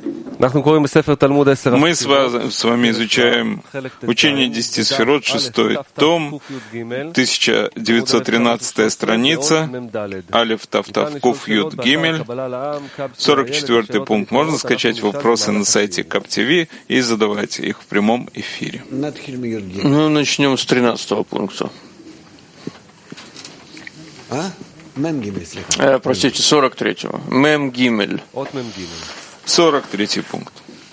Мы с вами изучаем учение 10 сферот, 6 том, 1913 страница, Алеф Тав Тав Куф Юд Гимель, 44 пункт. Можно скачать вопросы на сайте КАП ТВ и задавать их в прямом эфире. Ну, начнем с 13 пункта. Простите, 43-го. Мем Гимель. 43 пункт.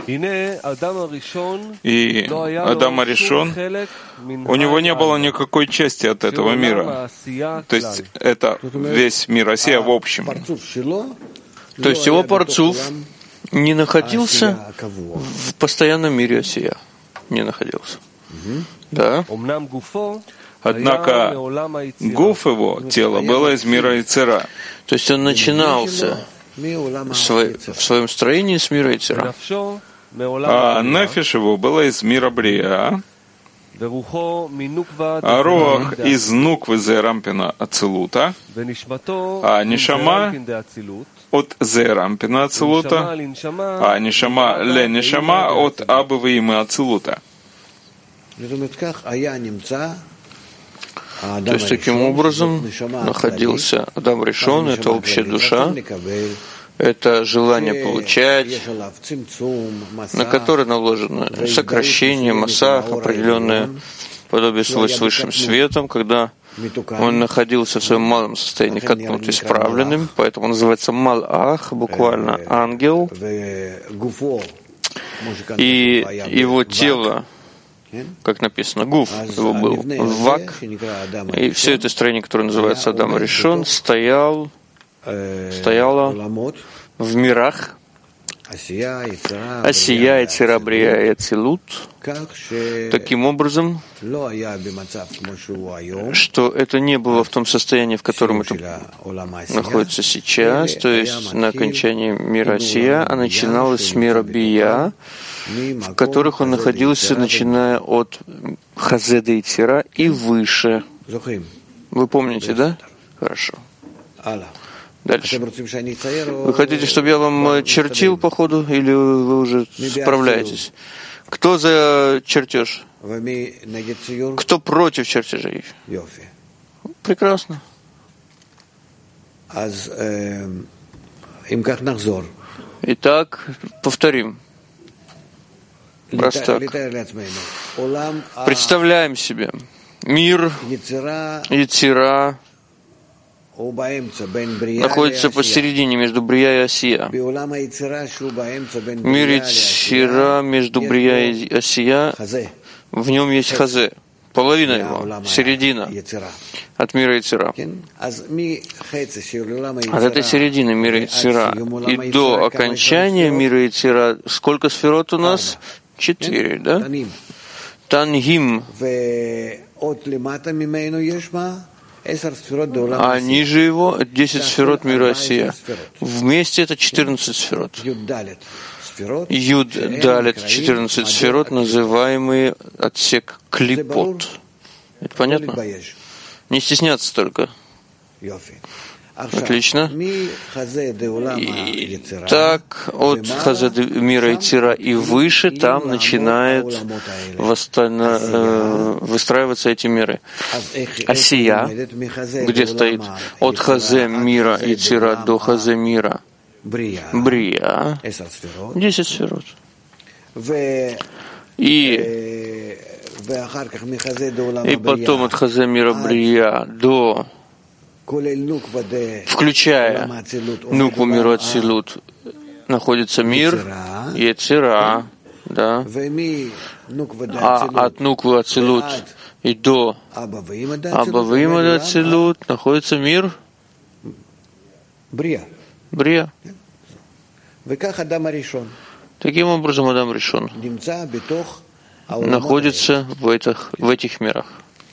И Адам Аришон, у него не было никакой части от этого мира. То есть это весь мир Асия в общем. То есть его парцуф не находился в постоянном мире Асия. Не находился. Да. Однако гуф его, тело, было из мира Ицера. То есть он начинался в своем строении с мира Ицера. А нефиш его было из мира Брия, а руах из нуквы Зерампина Ацилута, а нишама от Зерампина Ацилута, а нишама ле нишама от Абы Имы Ацилута. То есть таким образом находился Адам Ришон, это общая душа, это желание получать, на которое наложено сокращение, массах, определенное подобие с высшим светом, когда он находился в своем малом состоянии, как то исправленным, поэтому он называется Малах, буквально ангел, и его тело, как написано, гуф, его был вак, и все это строение, которое называется Адам Ришон, стояло в мирах Асия, Ицера, Брия и Ацилут, таким образом, что это не было в том состоянии, в котором это находится сейчас, то есть на окончании мира Асия, а начиналось с мира Бия, в которых он находился, начиная от Хазеда Ицера и выше. Вы помните, да? Хорошо. Дальше. Вы хотите, чтобы я вам чертил по ходу, или вы уже справляетесь? Кто за чертеж? Кто против чертежей? Прекрасно. Итак, повторим. Раз так. Представляем себе мир Ицера находится посередине между Брия и Асия. Мир Ицера между Брия и Асия, в нем есть Хазе, половина его, середина от мира Ицера. От этой середины мира Ицера и до окончания мира Ицера сколько сферот у нас? 4, да? Танхим. А ниже его 10 сферот мира Асия. Вместе это 14 сферот. Юд Далет 14 сферот, называемые отсек клипот. Это понятно? Не стесняться только. Отлично. И так, от Хазе мира Ицера и выше, там начинают выстраиваться эти миры. Асия, где стоит от Хазе мира Ицера до Хазе мира Брия, 10 сферот. И потом от Хазе мира Брия до, включая Нукву миру Ацилут, находится мир Ецера, да? А от Нуквы Ацилут и до Аба Вима Ацилут находится мир Брия. Таким образом, Адам Ришон находится в этих мирах.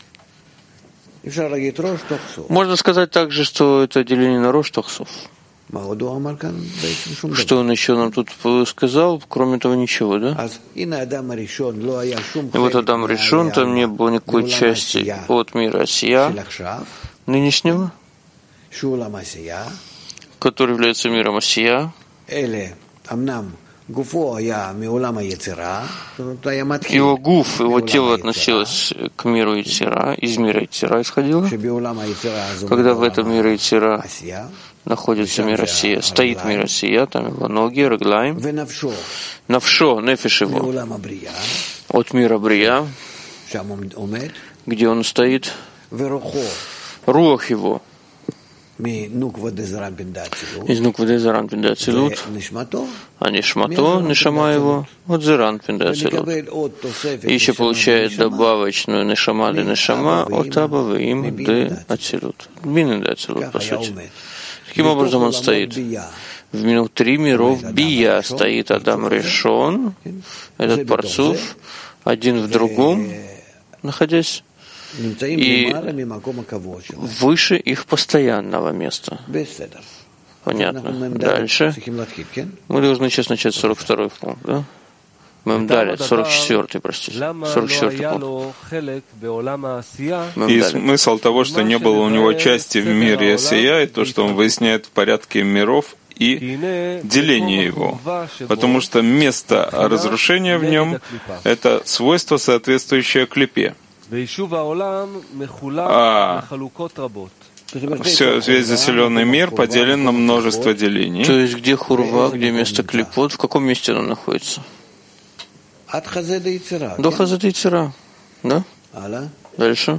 Можно сказать также, что это деление на Рош Тахсов. Что он еще нам тут сказал, кроме того ничего, да? И вот Адам Ришон, там не было никакой части от мира Асия, нынешнего, который является миром Асия. Его гуф, его тело относилось к миру Йецера, из мира Йецера исходило. Когда в этом мире Йецера находится мир Асия, стоит мир Асия, там его ноги, Реглаим, навшо, нефиш его, от мира Брия, где он стоит, руах его, из Нуква Дезаран Пинда Ацилут, а Нишмато, Нишама его, от Зеран Пинда Ацилут. И еще получает добавочную Нишама де Нишама от Аба Веим де Ацилут. Бины де Ацилут, по сути. Таким образом он стоит. Внутри миров Бия стоит Адам Ришон, этот парцуф, один в другом, находясь, и выше их постоянного места. Понятно. Дальше. Мы должны сейчас начать 42-й пункт, да? Мемдалет, 44-й, простите. 44-й пункт. И смысл того, что не было у него части в мире Асия, и то, что он выясняет в порядке миров и деление его. Потому что место разрушения в нем — это свойство, соответствующее клипе. Весь заселенный мир поделен на множество делений. То есть где Хурва, где место клипот, в каком месте оно находится? До Хазед Йецера, да? Дальше.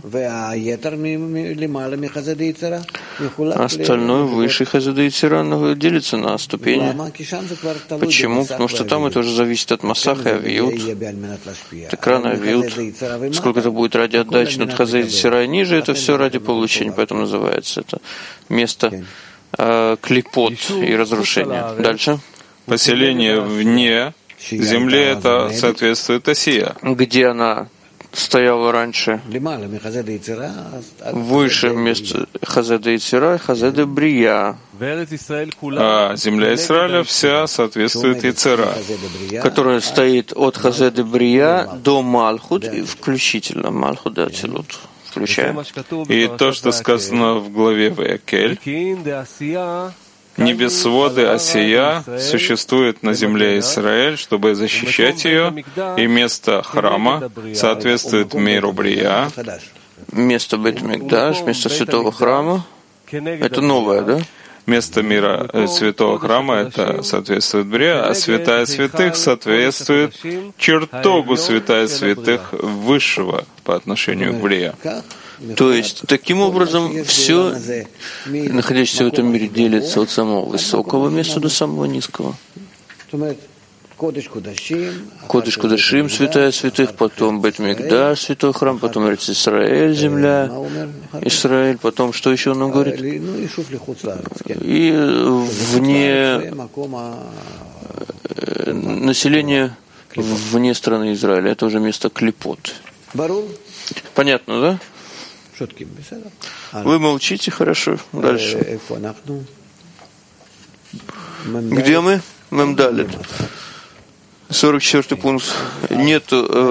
Остальное выше Хазед Йецера делится на ступени. Почему? Потому что там это уже зависит от Масаха и Авиют. Экрана Авиют. Сколько это будет ради отдачи над Хазед Йецера и ниже, это все ради получения. Поэтому называется это место клипот и разрушения. Дальше. Поселение вне земли — это соответствует Асия. Где она стояла раньше? Выше места Хазеда Йецера и Хазеда Брия. А земля Израиля вся соответствует Йецера, которая стоит от Хазеда Брия до Малхут, и включительно Малхут де Ацилут. Включая. И то, что сказано в главе Ваякель, небесводы Асия существуют на земле Израиль, чтобы защищать ее, и место храма соответствует миру Брия. Место Бейт-Микдаш, место святого храма, это новое, да? Место мира святого храма — это соответствует Брия, а святая святых соответствует чертогу святая святых высшего по отношению к Брия. То есть, таким образом, все, находящееся в этом мире, делится от самого высокого места до самого низкого. Кодеш Кодашим, святая святых, потом Бейт-Микдаш, святой храм, потом Эрец Исраэль, земля, Израиль, потом, что еще он нам говорит? И вне население вне страны Израиля, это уже место клипот. Понятно, да? Вы молчите, хорошо. Дальше. Где мы? Мемдалет. 44-й пункт. Нет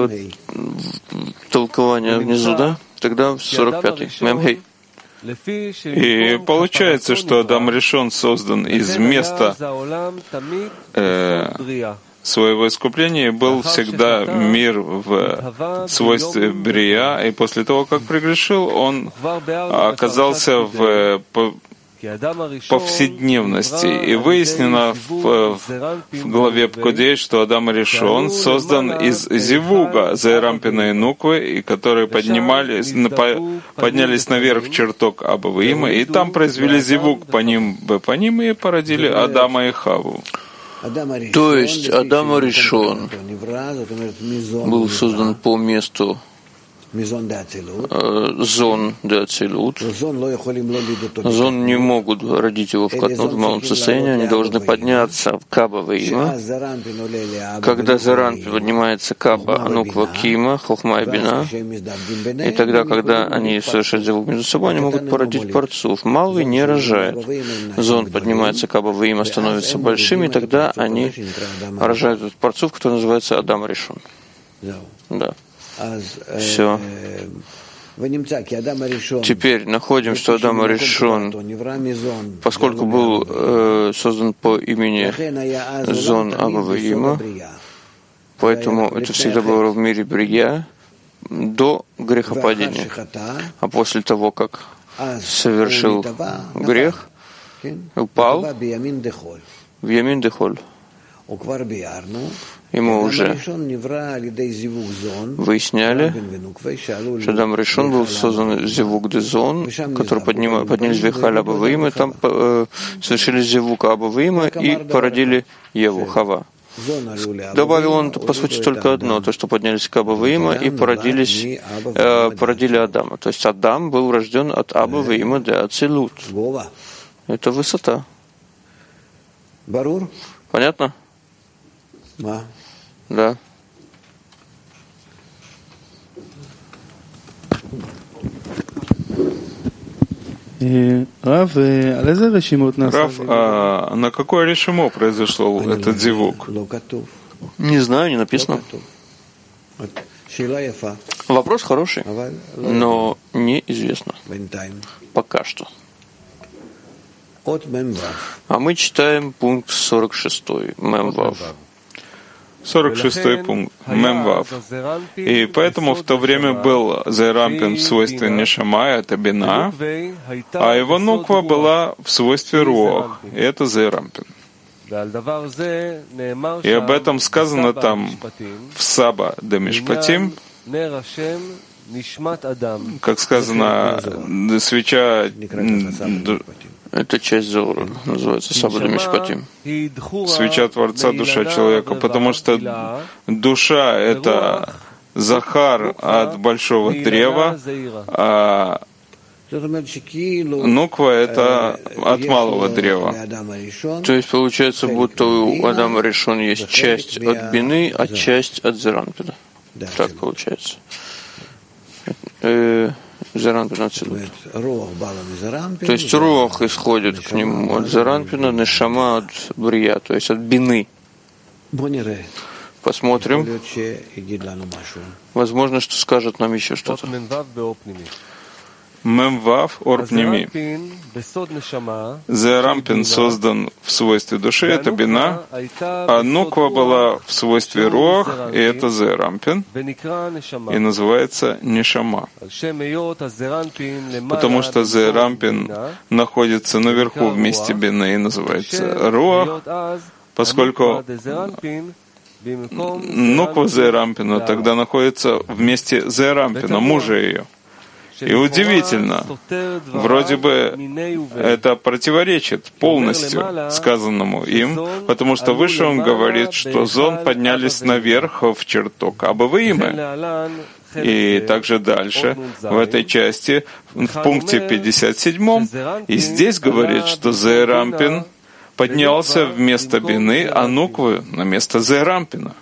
толкования внизу, да? Тогда 45-й. Мемхей. И получается, что Адам Ришон создан из места своего искупления, был всегда мир в свойстве Брия, и после того, как прегрешил, он оказался в повседневности. И выяснено в главе Пкудей, что Адам Ришон создан из Зивуга, Зерампина и Нуквы, и которые поднялись наверх в чертог Аба Веима, и там произвели Зивуг по ним и породили Адама и Хаву. То есть Адам Ришон был создан по месту зон де Ацилут. Зон не могут родить его в катнут в малом состоянии, они должны подняться в Каба Веима. Когда Заран поднимается Каба, Нуква Кима, Хохма и Бина, и тогда, когда они совершают зивуг между собой, они могут породить парцуф. Малый не рожает. Зон поднимается Каба Веима, становится большим, и тогда они рожают этот парцуф, который называется Адам Ришон. Да. Все. Теперь находим, что Адам Аришон, поскольку был создан по имени Зон Аба Ваима, поэтому это всегда было в мире Брия до грехопадения. А после того, как совершил грех, упал в Ямин Дехоль. И мы уже выясняли, что Адам Ришон был создан Зевук Дезон, который поднялись Вихаль Аба Ваима, там совершили Зевук Аба Ваима и породили Еву, Хава. Добавил он, по сути, только одно, то, что поднялись к Аба Ваима и породили Адама. То есть Адам был рожден от Аба Ваима де Ацилут. Это высота. Понятно? Да. Рав, а на какое решимо произошло этот зевук? Не знаю, не написано. Вопрос хороший, но неизвестно. Пока что. А мы читаем пункт 46, Мемвав. 46-й пункт, Мемвав. И поэтому в то время был Зерампин в свойстве Нешама, это Бина, а его нуква была в свойстве Руах, и это Зерампин. И об этом сказано там в Саба де Мишпатим, как сказано, свеча... Эта часть Зора называется Саба де Мишпатим. Свеча Творца, душа человека, потому что душа — это Захар от большого древа, а нуква — это от малого древа. То есть получается, будто у Адама Ришон есть часть от Бины, а часть от Зеранпина. Так получается. Зеранпин отсюда. То есть Руах исходит к нему от Зеранпина, Нешама от Брия, то есть от Бины. Посмотрим. Возможно, что скажет нам еще что-то. Мемвав Орпними. Зерампин создан в свойстве души, это Бина, а нуква была в свойстве Руах, и это Зерампин, и называется Нешама. Потому что Зерампин находится наверху вместе Бины и называется Руах, поскольку нуква Зерампина тогда находится вместе Зерампина, мужа ее. И удивительно, вроде бы это противоречит полностью сказанному им, потому что выше он говорит, что Зон поднялись наверх в чертог Аба Ваима. И также дальше, в этой части, в пункте 57, и здесь говорит, что Зерампин поднялся вместо Бины, а нуквы на место Зерампина.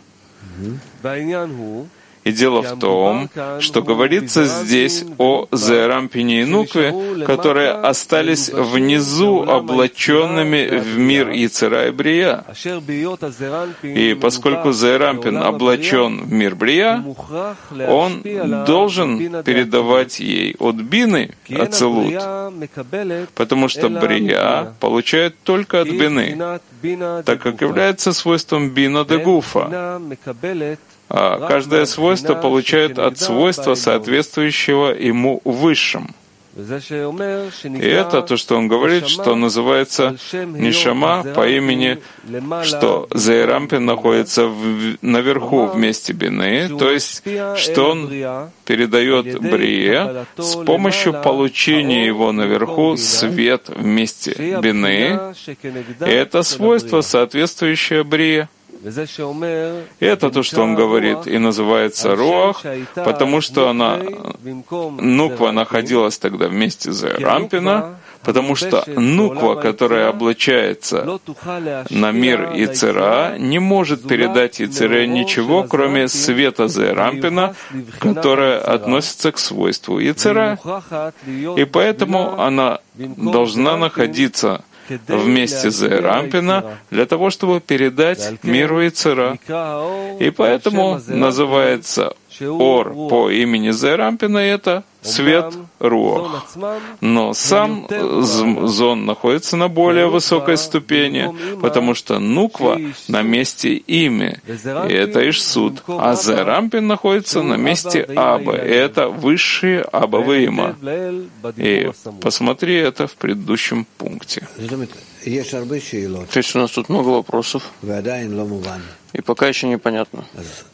И дело в том, что говорится здесь о Зерампине и Нукве, которые остались внизу, облаченными в мир Йецера и Брия. И поскольку Зерампин облачен в мир Брия, он должен передавать ей от Бины Ацилут, потому что Брия получает только от Бины, так как является свойством Бина де Гуфа. А каждое свойство получает от свойства, соответствующего ему высшим. И это то, что он говорит, что называется Нишама по имени, что Зерампин находится наверху вместе Бины, то есть, что он передает Брие с помощью получения его наверху свет вместе Бины, и это свойство, соответствующее Брие. И это то, что он говорит, и называется Руах, потому что нуква находилась тогда вместе Зерампина, потому что нуква, которая облачается на мир Йецера, не может передать Йецере ничего, кроме света Зерампина, которое относится к свойству Йецера, и поэтому она должна находиться вместе Зерампина для того, чтобы передать миру Йецера. И поэтому называется Ор по имени Зерампина — это свет Руах. Но сам Зон находится на более высокой ступени, потому что Нуква на месте Ими, и это Ишсуд. А Зерампин находится на месте Аба, и это высшие Абавы Има. И посмотри это в предыдущем пункте. То есть у нас тут много вопросов, и пока еще непонятно,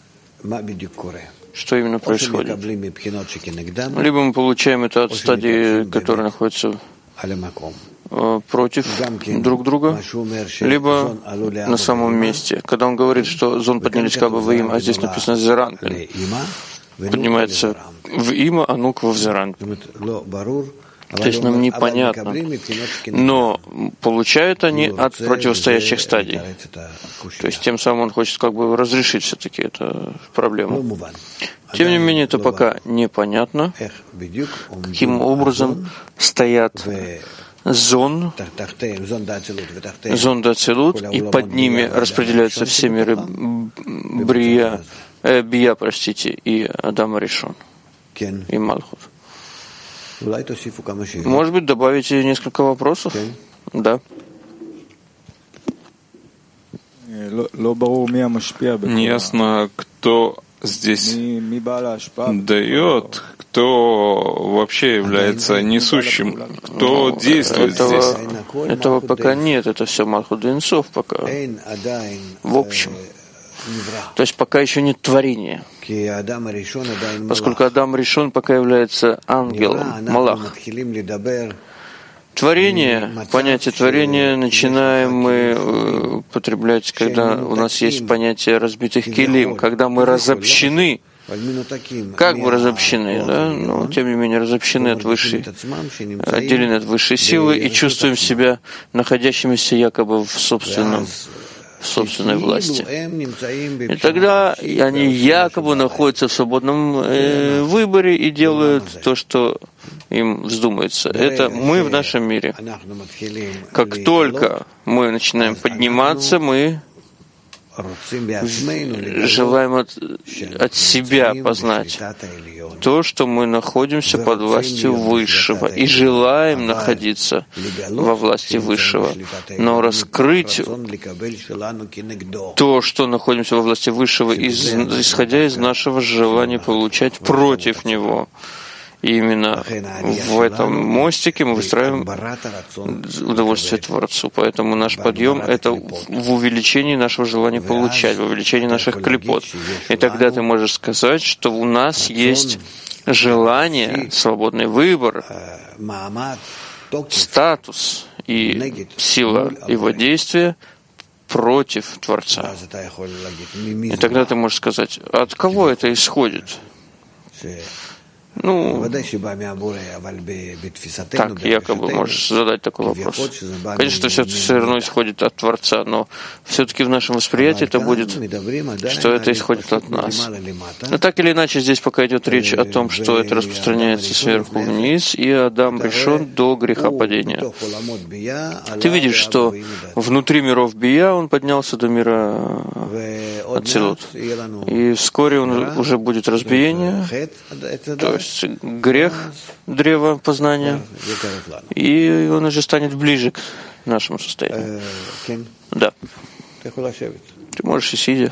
что именно происходит. Либо мы получаем это от стадии, которые находятся против друг друга, либо на самом месте. Когда он говорит, что Зон поднялись к Абаваим, а здесь написано Зеранпин, поднимается в Има, а Нуква в Зеранпин. То есть нам непонятно, но получают они от противостоящих стадий. То есть тем самым он хочет как бы разрешить все-таки эту проблему. Тем не менее, это пока непонятно, каким образом стоят зон Дацилут, и под ними распределяются все миры Бия, и Адам Аришон, и Малхут. Может быть, добавите несколько вопросов? Да. Неясно, кто здесь дает, кто вообще является несущим, кто действует здесь. Этого пока нет, это все Малхут Эйн-Соф пока. В общем. То есть пока еще нет творения. Поскольку Адам Ришон пока является ангелом, Малах. Творение, понятие творения начинаем мы употреблять, когда у нас есть понятие разбитых килим, когда мы разобщены, как бы разобщены, да? Но тем не менее разобщены от высшей, отделены от высшей силы и чувствуем себя находящимися якобы в собственной власти. И тогда они якобы находятся в свободном выборе и делают то, что им вздумается. Это мы в нашем мире. Как только мы начинаем подниматься, мы желаем от себя познать то, что мы находимся под властью Высшего и желаем находиться во власти Высшего. Но раскрыть то, что находимся во власти Высшего, исходя из нашего желания получать против Него. И именно в этом мостике мы выстраиваем удовольствие Творцу. Поэтому наш подъем — это в увеличении нашего желания получать, в увеличении наших клипот. И тогда ты можешь сказать, что у нас есть желание, свободный выбор, статус и сила его действия против Творца. И тогда ты можешь сказать, от кого это исходит? Так, якобы можешь задать такой вопрос. Конечно, все равно исходит от Творца, но все-таки в нашем восприятии это будет, что это исходит от нас. Но так или иначе, здесь пока идет речь о том, что это распространяется сверху вниз, и Адам Ришон до грехопадения. Ты видишь, что внутри миров Бия он поднялся до мира Ацилут. И вскоре он уже будет разбиение, то есть грех, древо познания, и он уже станет ближе к нашему состоянию. Да. Ты можешь и сидя.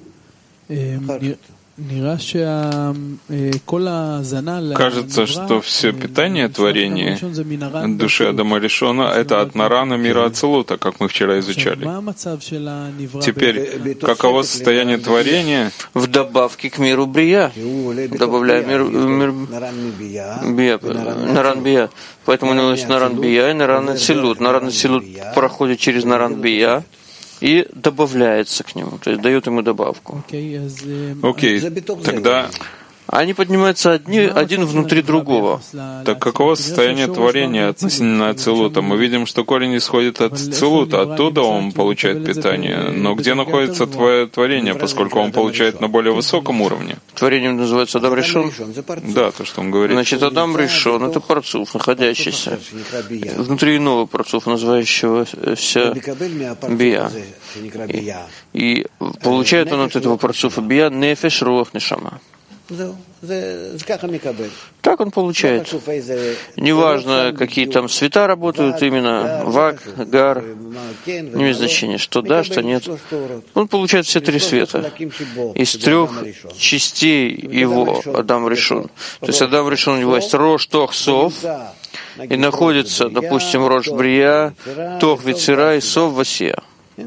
Кажется, что все питание творения души Адама Ришона — это от Нарана мира Ацилута, как мы вчера изучали. Теперь, каково состояние творения в добавке к миру Брия? Добавляя мир Бия, Наран Бия. Поэтому у него есть Наран Бия и Наран Ацилут. Наран Ацилут проходит через Наран Бия и добавляется к нему, то есть дает ему добавку. Окей, тогда они поднимаются один внутри другого. Так каково состояние творения относительно Ацилута? Мы видим, что корень исходит от Ацилута, оттуда он получает питание. Но где находится твое творение, поскольку он получает на более высоком уровне? Творением называется Адам Ришон? Да, то, что он говорит. Значит, Адам Ришон — это парцуф, находящийся внутри иного парцуфа, называющегося Бия. И получает он от этого парцуфа Бия нефеш руах нешама. Так он получает. Неважно, какие там света работают, именно вак, гар, не имеет значения, что да, что нет. Он получает все три света. Из трех частей его Адам Ришон. То есть Адам Ришон у него есть Рош, Тох, Сов, и находится, допустим, Рош Брия, Тох Вицера и Сов Васия.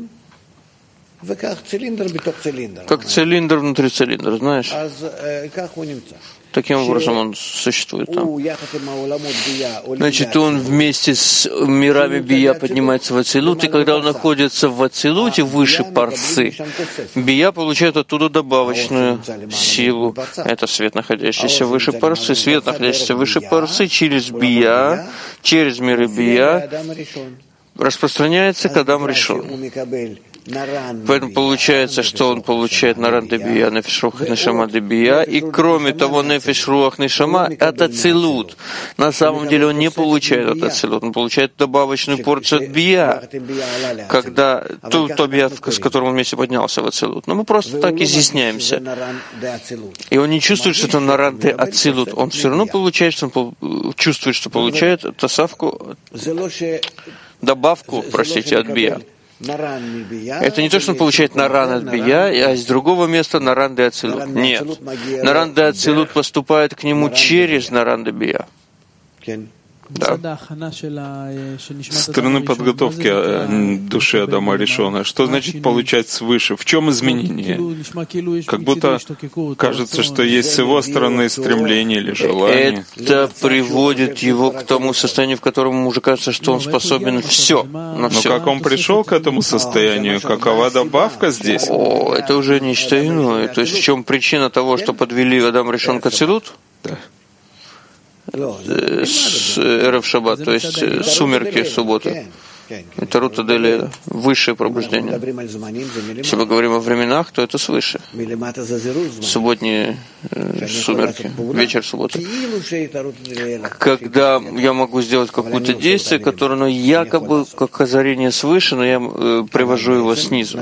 Как цилиндр внутри цилиндра, знаешь? Таким образом он существует там. Значит, он вместе с мирами Бия поднимается в Ацилут, и когда он находится в Ацилуте, выше парсы, Бия получает оттуда добавочную силу. Это свет, находящийся выше парсы. Свет, находящийся выше парсы, через Бия, через миры Бия, распространяется к Адам Ришон. Поэтому получается, что он получает Наран де Бия, Нефеш Руах Нешама де Бия, и кроме того, Нефеш Руах Нешама — это Ацилут. На самом деле он не получает от Ацилут, он получает добавочную порцию от Бия, когда то Бия, с которым он вместе поднялся в Ацилут. Но мы просто так изъясняемся. И он не чувствует, что это Наран де Ацилут. Он все равно получает, что он чувствует, что получает тасавку, добавку, простите, от Бия. Это не то, что он получает Наран от Бия, а из другого места Наран де Ацилут. Нет. Наран де Ацилут поступает к нему через Наран де Бия. Да. Со стороны подготовки души Адама Ришона, что значит получать свыше? В чем изменение? Как будто кажется, что есть с его стороны стремление или желание. Это приводит его к тому состоянию, в котором ему уже кажется, что он способен все, на все. Но как он пришел к этому состоянию? Какова добавка здесь? О, это уже нечто иное. То есть в чем причина того, что подвели Адам Ришон к Ацилут? Да. С Эрев Шаббат, то есть сумерки субботы. Это Рута Дели, высшее пробуждение. Если мы говорим о временах, то это свыше. Субботние сумерки, вечер субботы. Когда я могу сделать какое-то действие, которое якобы как озарение свыше, но я привожу его снизу.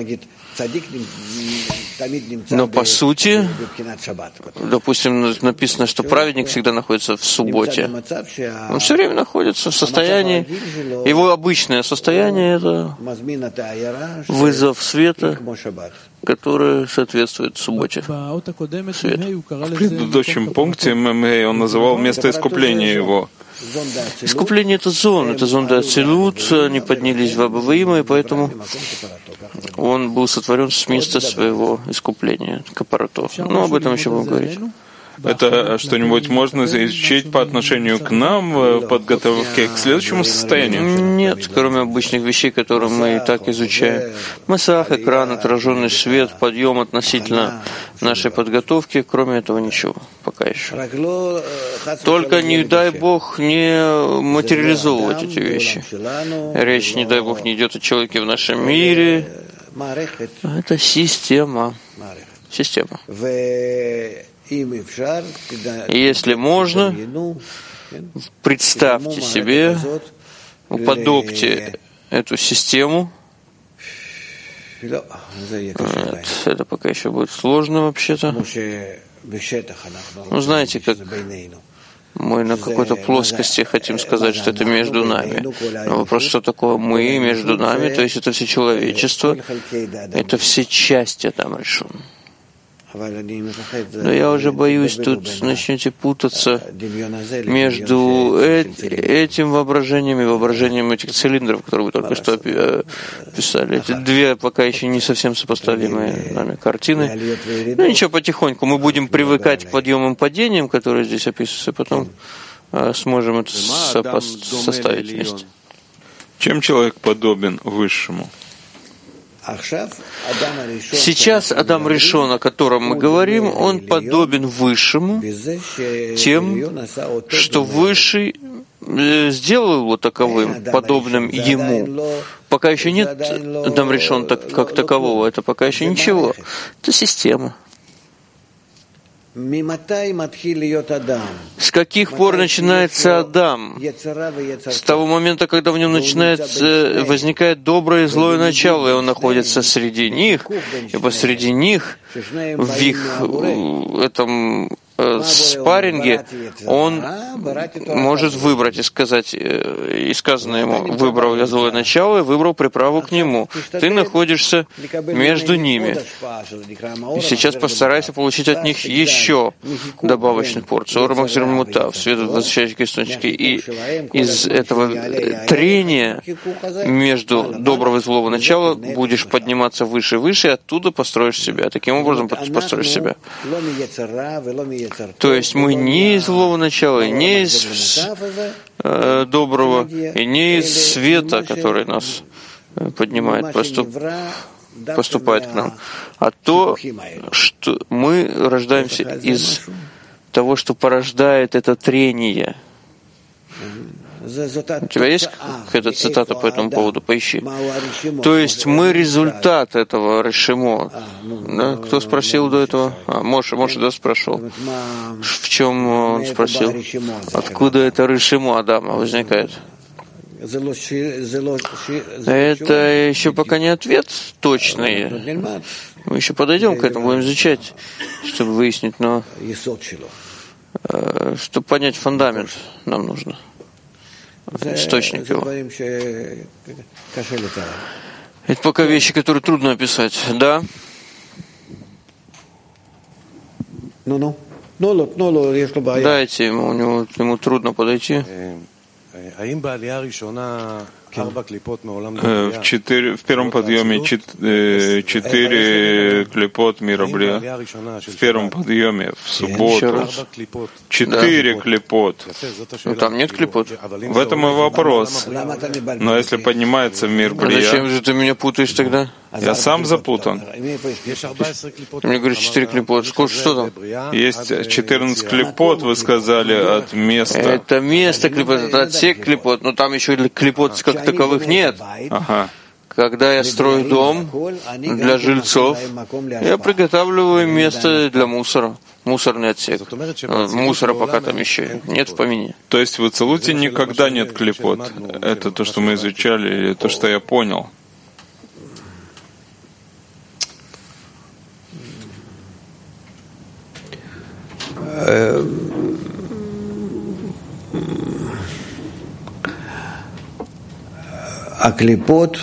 Но по сути, допустим, написано, что праведник всегда находится в субботе. Он все время находится в состоянии, его обычное состояние — это вызов света, который соответствует субботе. Свет. В предыдущем пункте он называл место искупления его. Искупление — это зон де Ацилут, они поднялись в Абаваима, и поэтому он был сотворен с места своего искупления, капарато. Но об этом еще будем говорить. Это что-нибудь можно изучить по отношению к нам в подготовке к следующему состоянию? Нет, кроме обычных вещей, которые мы и так изучаем. Масах, экран, отраженный свет, подъем относительно нашей подготовки, кроме этого ничего пока еще. Только не дай Бог не материализовывать эти вещи. Речь, не дай Бог, не идет о человеке в нашем мире. Это система. Система. Если можно, представьте себе, уподобьте эту систему. Это пока еще будет сложно вообще-то. Ну, знаете, как мы на какой-то плоскости хотим сказать, что это между нами. Но вопрос, что такое мы между нами, то есть это все человечество, это все части Адама Ришона. Но я уже боюсь, тут начнете путаться между этим воображением и воображением этих цилиндров, которые вы только что писали. Эти две пока еще не совсем сопоставимые нами картины. Ну ничего, потихоньку мы будем привыкать к подъемам и падениям, которые здесь описываются, и потом сможем это составить вместе. Чем человек подобен Высшему? Сейчас Адам Ришон, о котором мы говорим, он подобен Высшему тем, что Высший сделал его таковым, подобным ему. Пока еще нет Адам Ришон как такового, это пока еще ничего. Это система. С каких пор начинается Адам? С того момента, когда в нем возникает доброе и злое начало, и он находится среди них, и посреди них, в их этом спарринге он может выбрать и сказать, и сказано ему: выбрал я злое начало и выбрал приправу к нему. Ты находишься между ними. И сейчас постарайся получить от них еще добавочных порций. Ормахзир мута, в свет возвращающих источники. И из этого трения между доброго и злого начала будешь подниматься выше и выше, и оттуда построишь себя. Таким образом построишь себя. То есть мы не из злого начала, не из доброго, и не из света, который нас поднимает, поступает к нам, а то, что мы рождаемся из того, что порождает это трение. У тебя есть какая-то цитата по этому поводу? Поищи. То есть мы результат этого решимо. Да? Кто спросил до этого? Моше, да, спрашивал. В чем он спросил? Откуда это решимо Адама возникает? Это еще пока не ответ точный. Мы еще подойдем к этому, будем изучать, чтобы выяснить, но чтобы понять фундамент, нам нужно. Источник его. Это пока вещи, которые трудно описать. Да? Дайте ему трудно подойти. В первом подъеме 4 клипот мира Брия. В первом подъеме, в субботу, 4 клипот. Ну, там нет клипот. В этом и вопрос. Но если поднимается в мир Брия... Зачем же ты меня путаешь тогда? Я сам запутан. Ты мне говоришь 4 клипот. Что там? Есть 14 клипот, вы сказали, от места. Это место клипот, это отсек клипот, но там еще клипот как таковых нет. Ага. Когда я строю дом для жильцов, я приготавливаю место для мусора. Мусорный отсек. Мусора пока там еще нет в помине. То есть в Ацилуте никогда нет клипот. Это то, что мы изучали, или то, что я понял. Клипот,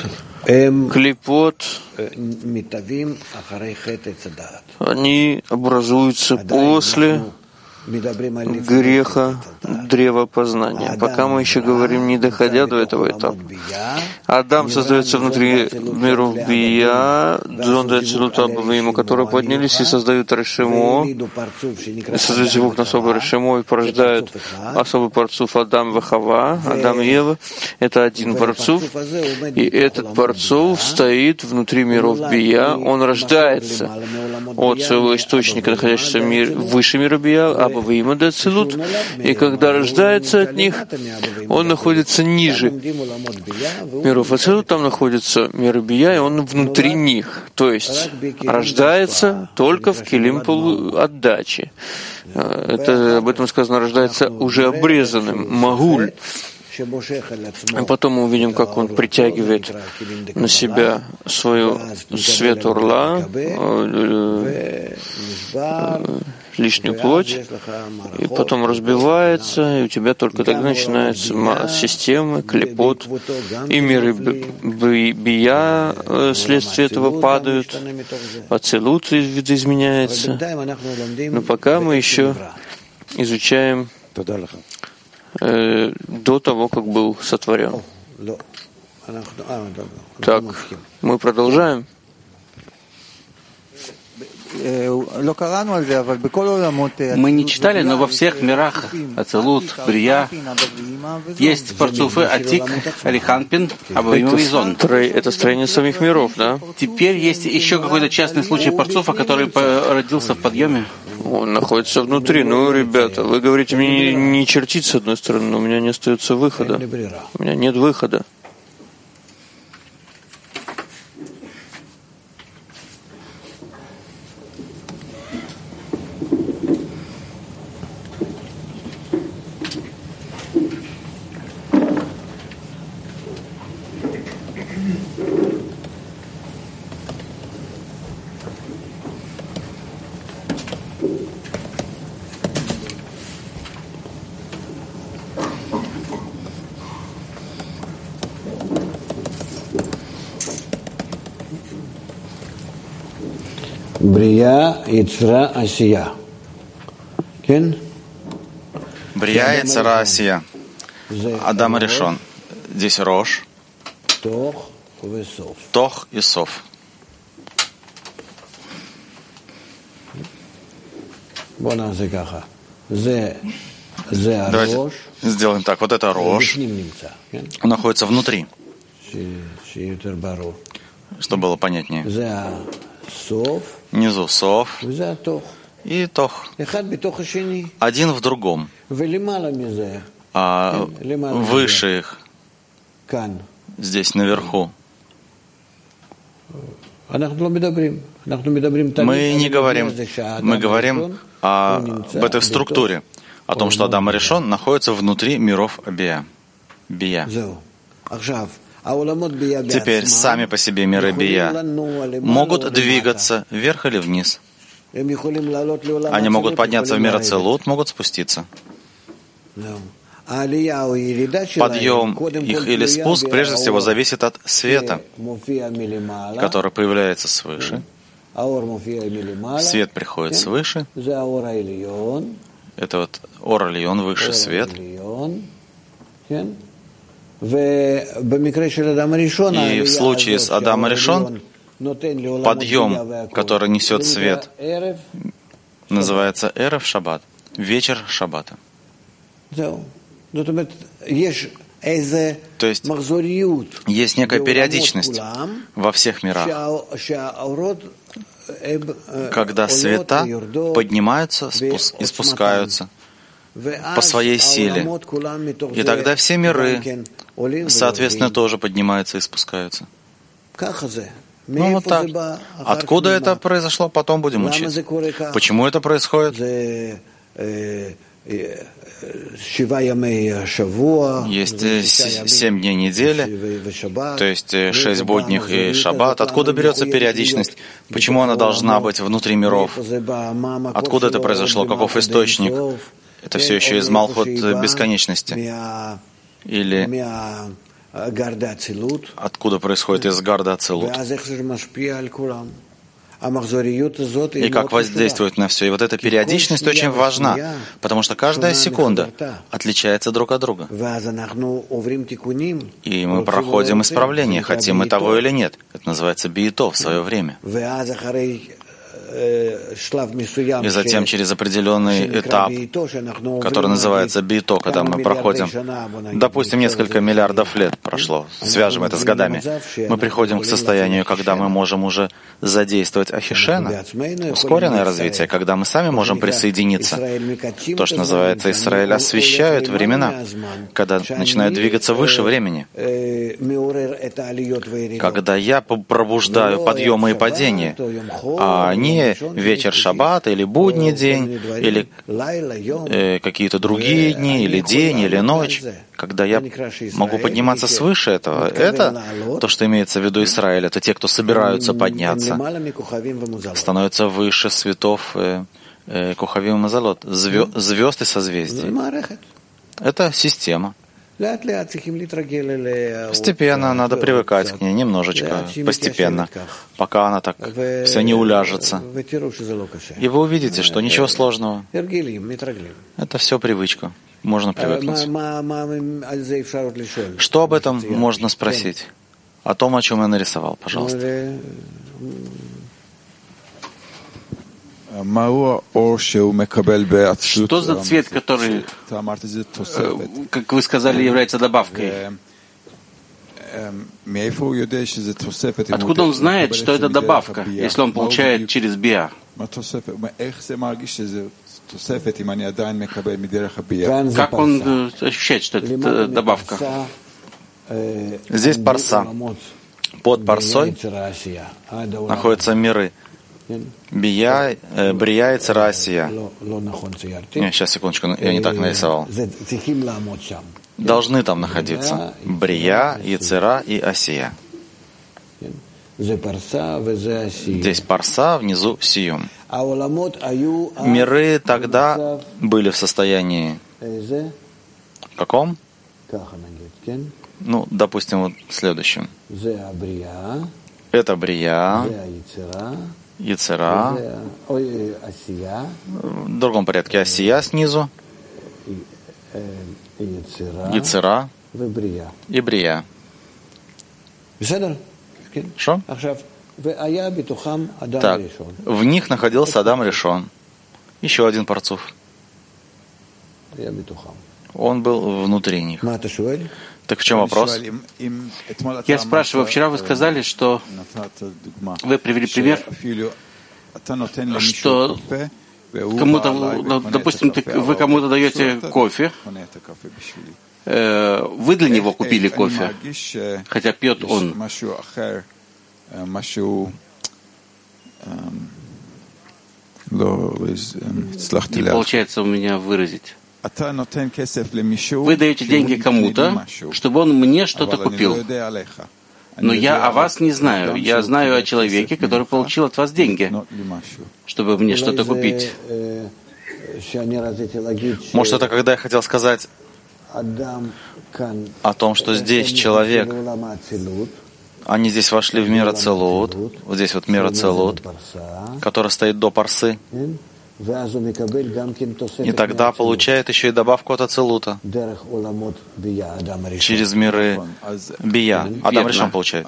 они образуются после греха древа познания. Пока мы еще говорим, не доходя до этого этапа. Адам создается внутри миров Бия, Дзонда Ацилута Абаваиму, которые поднялись и создают Решимо, создают звук на особое Решимо и порождают особый парцуф Адам и Хава, Адам и Ева. Это один парцуф, и этот парцуф стоит внутри миров Бия, он рождается от своего источника, находящегося выше мира Бия, и когда рождается от них, он находится ниже миров Ацилут, там находится мир Бия, и он внутри них. То есть рождается только в килим отдачи. Об этом сказано, рождается уже обрезанным, магуль. А потом мы увидим, как он притягивает на себя свою свет орла, лишнюю плоть, и потом разбивается, и у тебя только тогда начинается система, клипот, и миры Бия следствие этого падают, Ацилут видоизменяется. Но пока мы еще изучаем до того, как был сотворен. Так, мы продолжаем. Мы не читали, но во всех мирах Ацилут, Брия есть парцуфы Атик, Алиханпин, Абавим и Визон. Это строение самих миров, да? Теперь есть еще какой-то частный случай парцуфа, который родился в подъеме. Он находится внутри. Ну, ребята, вы говорите, мне не чертить с одной стороны, но у меня не остается выхода. У меня нет выхода. Брия, Ицра, Асия. Брия, Ицра, Асия. Адам решен. Здесь Рош, Тох и Сов. Давайте сделаем так. Вот это Рош. Он находится внутри, чтобы было понятнее. Внизу Сов и Тох. Один в другом. А выше их, здесь наверху. Мы не говорим, мы говорим об этой структуре, о том, что Адам решен находится внутри миров Бия. Теперь сами по себе миры Бия могут двигаться вверх или вниз. Они могут подняться в мир Ацилут, могут спуститься. Подъем их или спуск прежде всего зависит от света, который появляется свыше. Свет приходит свыше. Это вот Ор Эльон, высший свет. И в случае с Адамом решен, подъем, который несет свет, называется Эрев Шаббат, вечер Шаббата. То есть есть некая периодичность во всех мирах, когда света поднимаются и спускаются по своей силе. И тогда все миры, соответственно, тоже поднимаются и спускаются. Ну вот так. Откуда это произошло, потом будем учить. Почему это происходит? Есть 7 дней недели, то есть 6 будних и шаббат. Откуда берется периодичность? Почему она должна быть внутри миров? Откуда это произошло? Каков источник? Это все еще из Малхут бесконечности? Или откуда происходит из Гарда Ацилут? И как воздействует на все. И вот эта периодичность очень важна, потому что каждая секунда отличается друг от друга. И мы проходим исправление, хотим мы того или нет. Это называется биито в свое время. И затем через определенный этап, который называется биито, когда мы проходим, допустим, несколько миллиардов лет прошло, свяжем это с годами, мы приходим к состоянию, когда мы можем уже задействовать Ахишена, ускоренное развитие, когда мы сами можем присоединиться. То, что называется Исраэль, освещают времена, когда начинают двигаться выше времени. Когда я пробуждаю подъемы и падения, а не вечер шаббата, или будний день, или какие-то другие дни, или день, или ночь, когда я могу подниматься свыше этого. Это то, что имеется в виду Израиль. Это те, кто собираются подняться, становятся выше светов Кохавим и Мазалот, звезд и созвездий. Это система. Постепенно надо привыкать к ней, немножечко, постепенно, пока она так все не уляжется. И вы увидите, что ничего сложного. Это все привычка. Можно привыкнуть. Что об этом можно спросить? О том, о чем я нарисовал, пожалуйста. Что за цвет, который, как вы сказали, является добавкой? Откуда он знает, что это добавка, если он получает через биа? Как он ощущает, что это добавка? Здесь парса. Под парсой находятся миры. Брия и Цра Асия. Сейчас, секундочку, я не так нарисовал. Должны там находиться Брия, Ецера и Асия. Здесь парса, внизу сиюм. Миры тогда были в состоянии каком? Ну, допустим, вот следующем. Это Брия, Яцера, в другом порядке Асия снизу, Яцера и Брия. Что? Так, в них находился Адам Ришон. Еще один парцуф. Он был внутри них. Так в чем вопрос? Я спрашиваю, вчера вы сказали, что вы привели пример, что кому-то, допустим, вы кому-то даете кофе, вы для него купили кофе, хотя пьет он. Не получается у меня выразить. Вы даете деньги кому-то, чтобы он мне что-то купил. Но я о вас не знаю. Я знаю о человеке, который получил от вас деньги, чтобы мне что-то купить. Может, это когда я хотел сказать о том, что здесь человек, они здесь вошли в мир Ацилут, вот здесь вот мир Ацилут, который стоит до Парсы, и тогда получает еще и добавку от Ацилута через миры Бия. Адам Ришон получает.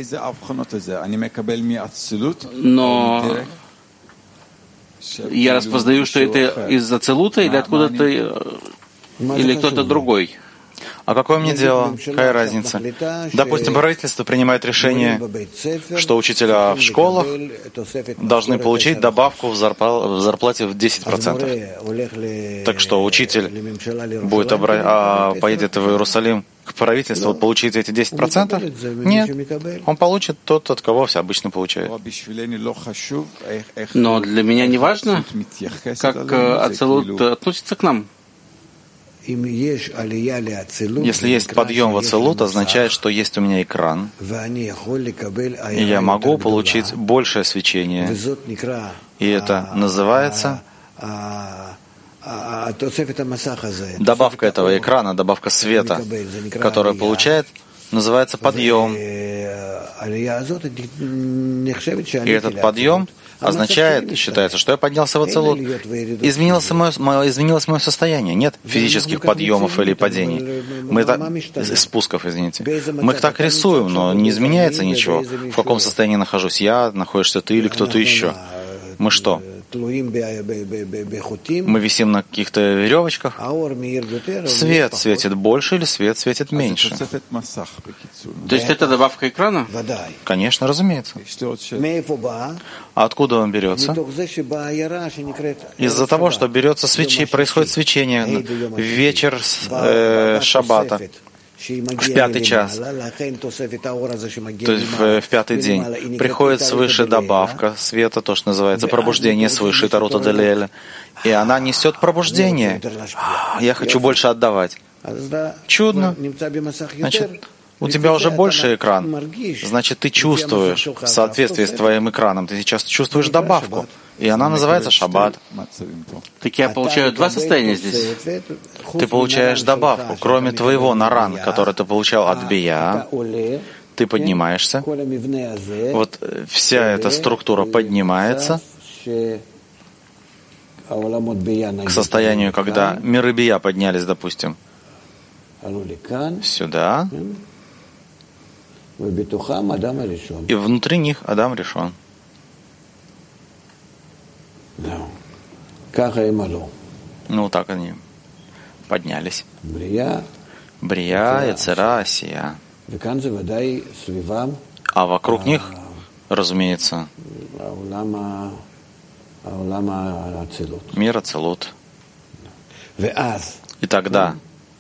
Но я распознаю, что это из Ацилута или откуда-то, или кто-то другой. А какое мне дело? Какая разница? Допустим, правительство принимает решение, что учителя в школах должны получить добавку в зарплате в 10%. Так что учитель будет поедет в Иерусалим к правительству получить эти 10%? Нет. Он получит тот, от кого все обычно получают. Но для меня не важно, как Ацилут относится к нам. Если есть подъем в Ацилут, означает, что есть у меня экран, и я могу получить большее свечение. И это называется добавка этого экрана, добавка света, которая получает, называется подъем. И этот подъем означает, считается, что я поднялся в Ацилут. Изменилось мое состояние. Нет физических подъемов или падений. Спусков, извините. Мы так рисуем, но не изменяется ничего. В каком состоянии нахожусь я, находишься ты или кто-то еще. Мы что? Мы висим на каких-то веревочках. Свет светит больше или свет светит меньше? То есть это добавка экрана? Конечно, разумеется. А откуда он берется? Из-за того, что берется свечи, происходит свечение в вечер шаббата. В 5-й час, то есть в 5-й день, приходит свыше добавка света, то, что называется пробуждение свыше, Тарута Делеля, и она несет пробуждение. Я хочу больше отдавать. Чудно. Значит, у тебя уже больше экран. Значит, ты чувствуешь в соответствии с твоим экраном, ты сейчас чувствуешь добавку. И она называется шаббат. Так я получаю два состояния здесь. Ты получаешь добавку, кроме твоего наран, который ты получал от Бия. Ты поднимаешься. Вот вся эта структура поднимается к состоянию, когда миры Бия поднялись, допустим, сюда. И внутри них Адам Ришон. Ну, так они поднялись. Брия, Яцера, Асия. А вокруг них, разумеется, мир Ацилут. И тогда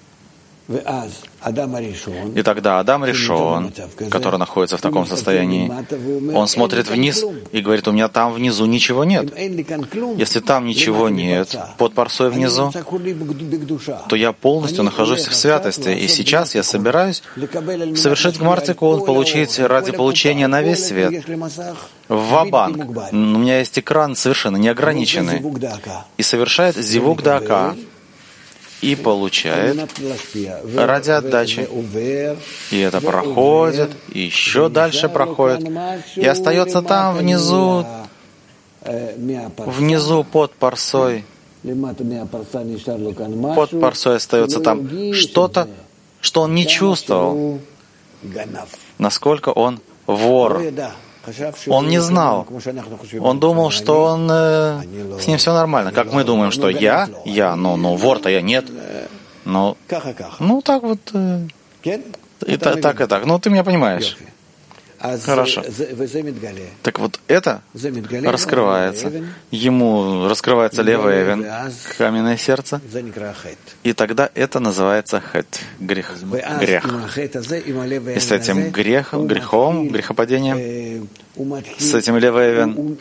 Адам Ришон, который находится в таком состоянии, он смотрит вниз и говорит, у меня там внизу ничего нет. Если там ничего нет, под парсой внизу, то я полностью нахожусь в святости. И сейчас я собираюсь совершить гмар-тикун, получить ради получения на весь свет. Ва-банк. У меня есть экран совершенно неограниченный. И совершает зивук дака. И получает ради отдачи. И это проходит, и еще дальше проходит. И остается там внизу Внизу под парсой остается там что-то, что он не чувствовал, насколько он вор. Он не знал. Он думал, что он с ним все нормально. Как мы думаем, что но вор-то я нет. Ну так вот. И так. Ну, ты меня понимаешь. Хорошо. Так вот это раскрывается. Ему раскрывается левый эвен, каменное сердце, и тогда это называется хет, грех. И с этим грехом, грехопадением, с этим левый эвен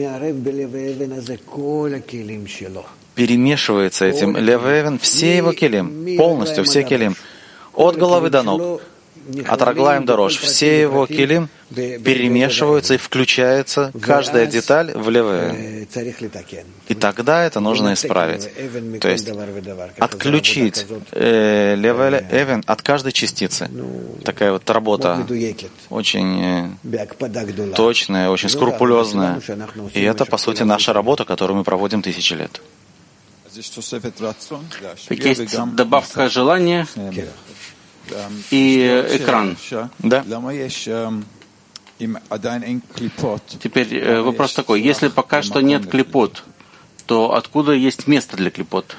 перемешивается этим левый эвен, все его келим, полностью все келим, от головы до ног. От Раглаим до Рош. Все его килим перемешиваются и включается каждая деталь в левый. И тогда это нужно исправить. То есть отключить левый эвен от каждой частицы. Такая вот работа очень точная, очень скрупулезная. И это, по сути, наша работа, которую мы проводим тысячи лет. Есть добавка желания и экран. Да. Теперь вопрос такой. Если пока что нет клипот, то откуда есть место для клипот?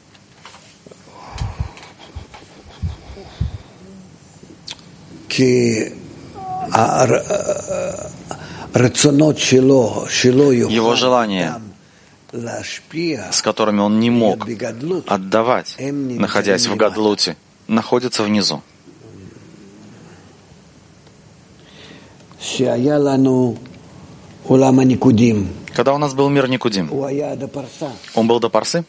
Его желания, с которыми он не мог отдавать, находясь в Гадлуте, находится внизу. Когда у нас был мир Никудим, он был до Парсы.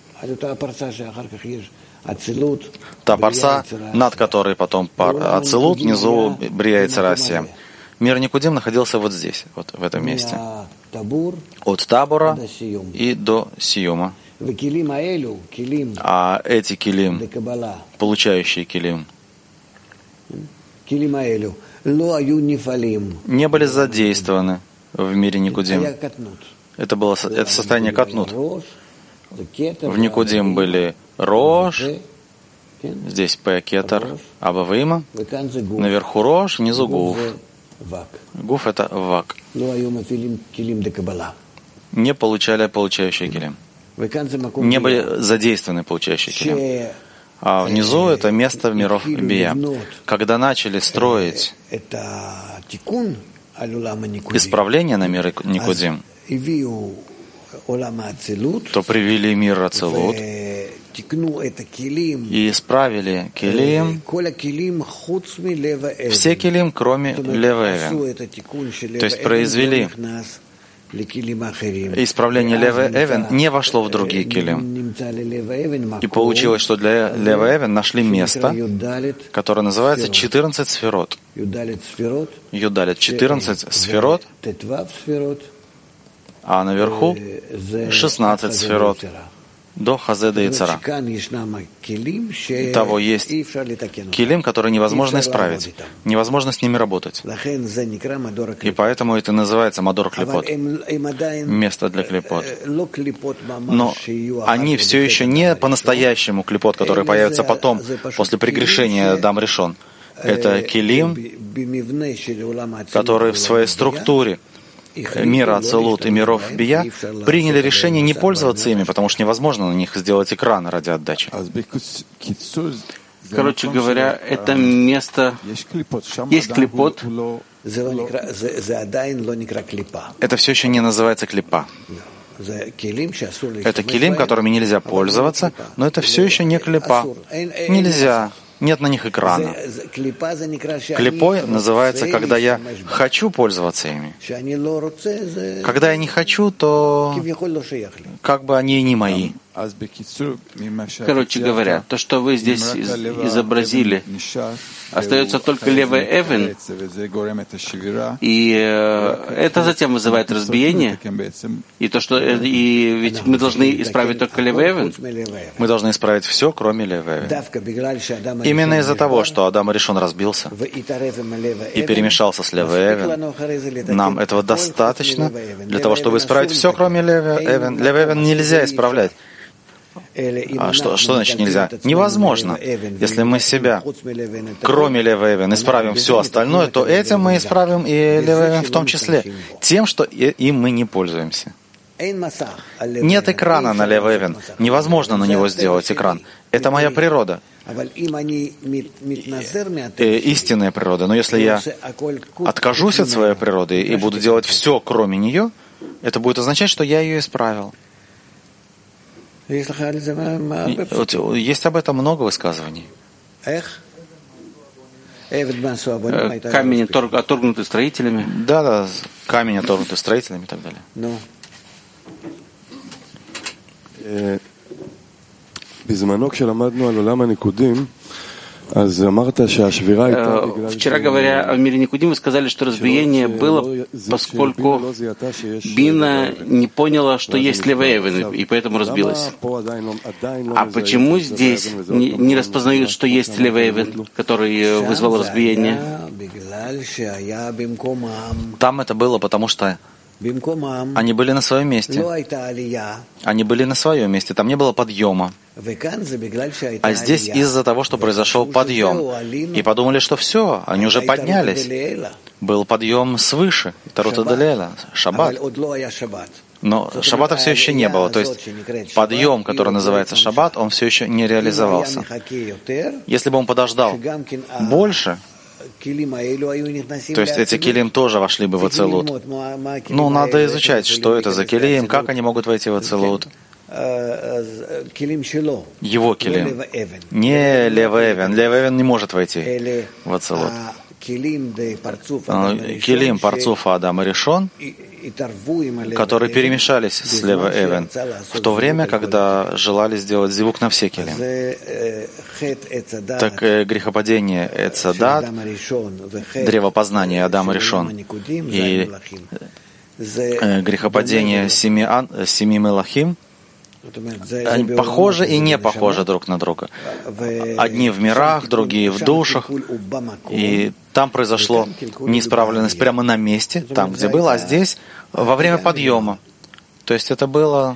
Та Парса, над которой потом Ацилут, внизу Брия и Царасия. Мир Никудим находился вот здесь, вот в этом месте. От Табора и до Сиюма. А эти килим, получающие килим, не были задействованы в мире Никудим. Это состояние катнут. В Никудим были Рош, здесь П, Кетер, Аба Вима, наверху Рош, внизу Гуф. Гуф — это Вак. Не получали получающие килим. Не были задействованы получающие килим. А внизу это место миров Бия. Когда начали строить исправление на мир Никудим, то привели мир Ацилут и исправили килим, все килим, кроме левы. То есть произвели исправление левый эвен не вошло в другие килим. И получилось, что для левый эвен нашли место, которое называется 14 сферот. Юдалит 14 сферот, а наверху 16 сферот. До Хазеда и Цара. Того есть килим, который невозможно исправить. Невозможно с ними работать. И поэтому это называется Мадор Клипот. Место для клипот. Но они все еще не по-настоящему клипот, который появится потом, после прегрешения Дам Ришон. Это килим, который в своей структуре мира Ацилут и миров Бия приняли решение не пользоваться ими, потому что невозможно на них сделать экран ради отдачи. Короче говоря, это место... Есть клипот. Это все еще не называется клипа. Это килим, которыми нельзя пользоваться, но это все еще не клипа. Нельзя. Нет на них экрана. Клипой называется, когда я хочу пользоваться ими. Когда я не хочу, то как бы они и не мои. Короче говоря, то, что вы здесь изобразили, остается только левый эвен, и это затем вызывает разбиение, и ведь мы должны исправить только левый эвен. Мы должны исправить все, кроме левого эвен. Именно из-за того, что Адам Аришон разбился и перемешался с левым эвен, нам этого достаточно для того, чтобы исправить все, кроме левого эвен. Левый эвен нельзя исправлять. А что значит нельзя? Невозможно. Если мы себя, кроме левого эвен, исправим все остальное, то этим мы исправим и левый эвен в том числе. Тем, что им мы не пользуемся. Нет экрана на левый эвен. Невозможно на него сделать экран. Это моя природа. Истинная природа. Но если я откажусь от своей природы и буду делать все, кроме нее, это будет означать, что я ее исправил. Есть об этом много высказываний. Камень отторгнутый строителями. Да, камень отторгнутый строителями и так далее. Вчера, говоря о мире Никудим, вы сказали, что разбиение было, поскольку Бина не поняла, что есть левый эвен, и поэтому разбилась. А почему здесь не распознают, что есть левый эвен, который вызвал разбиение? Там это было, потому что они были на своем месте. Они были на своем месте. Там не было подъема. А здесь из-за того, что произошел подъем. И подумали, что все, они уже поднялись. Был подъем свыше. Тарута Далеля, шаббат. Но шаббата все еще не было. То есть подъем, который называется шаббат, он все еще не реализовался. Если бы он подождал больше, то есть эти килим тоже вошли бы в ацилут. Ну, надо изучать, что это за килим, как они могут войти в ацилут. Его килим. Не левый эвен. Левый эвен не может войти в ацилут. Килим парцуфа Адама Ришон, которые перемешались с левой эвен, в то время, когда желали сделать зивук на все килим. Так грехопадение Эцадат, древопознание Адама Ришон и грехопадение семи Мелахим, они похожи и не похожи друг на друга. Одни в мирах, другие в душах. И там произошло неисправленность прямо на месте, там, где было, а здесь во время подъема. То есть это было...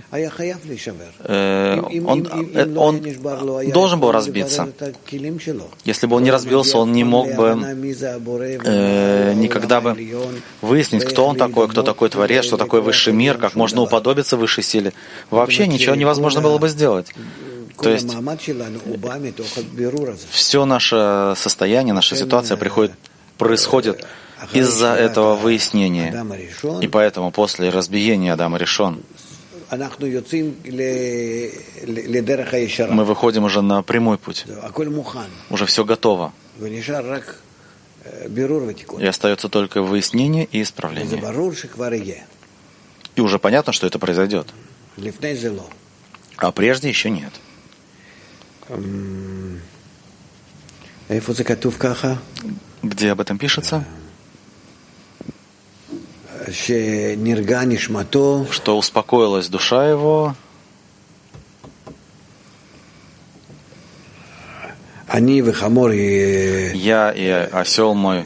Он должен был разбиться. Если бы он не разбился, он не мог бы никогда бы выяснить, кто он такой, кто такой Творец, что такое высший мир, как можно уподобиться высшей силе. Вообще ничего невозможно было бы сделать. То есть все наше состояние, наша ситуация происходит из-за этого выяснения. И поэтому после разбиения Адама Ришон мы выходим уже на прямой путь. Уже все готово. И остается только выяснение и исправление. И уже понятно, что это произойдет. А прежде еще нет. Где об этом пишется? Что успокоилась душа его, я и осел мой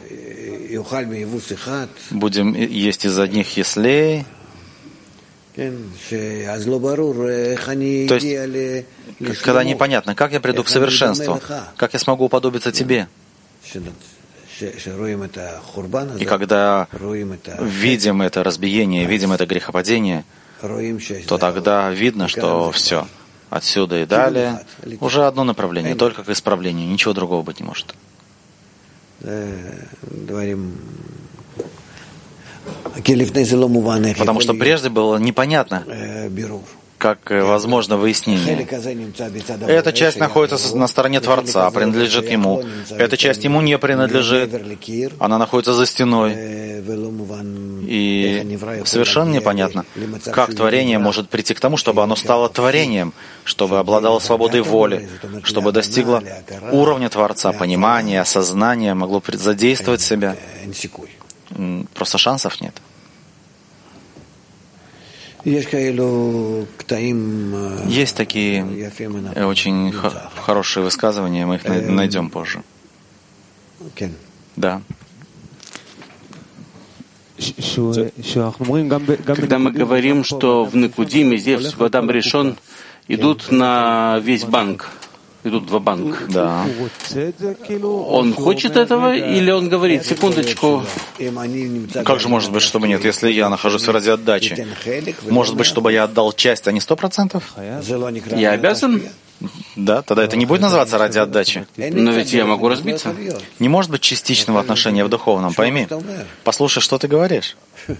будем есть из одних яслей. То есть, когда непонятно, как я приду к совершенству, как я смогу уподобиться тебе. И когда видим это разбиение, видим это грехопадение, то тогда видно, что все, отсюда и далее, уже одно направление, только к исправлению, ничего другого быть не может. Потому что прежде было непонятно, как возможно выяснение. Эта часть находится на стороне Творца, принадлежит Ему. Эта часть Ему не принадлежит, она находится за стеной. И совершенно непонятно, как творение может прийти к тому, чтобы оно стало творением, чтобы обладало свободой воли, чтобы достигло уровня Творца, понимания, осознания, могло задействовать себя. Просто шансов нет. Есть такие очень хорошие высказывания, мы их найдем позже. Да. Когда мы говорим, что в Никудиме, здесь в Адам Ришон идут на весь банк, идут два банка. Да. Он хочет этого или он говорит, секундочку? Как же может быть, чтобы нет, если я нахожусь в радиоотдаче? Может быть, чтобы я отдал часть, а не 100%? Я обязан? Да, тогда это не будет называться радиоотдачей. Но ведь я могу разбиться. Не может быть частичного отношения в духовном, пойми. Послушай, что ты говоришь.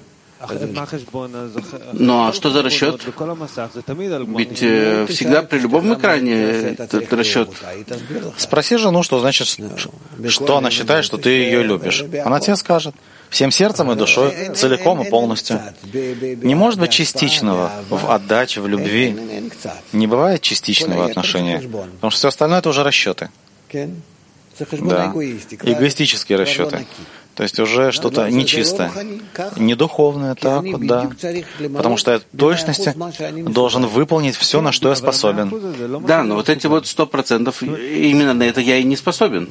Ну а что за расчет? Ведь всегда при любом экране этот расчет. Спроси жену, что значит, что она считает, что ты ее любишь. Она тебе скажет. Всем сердцем и душой, целиком и полностью. Не может быть частичного в отдаче, в любви. Не бывает частичного отношения. Потому что все остальное — это уже расчеты. Да, эгоистические расчеты. То есть уже что-то нечистое, недуховное, так вот, да. Потому что я в точности должен выполнить все, на что я способен. Да, но вот эти вот 100%, именно на это я и не способен.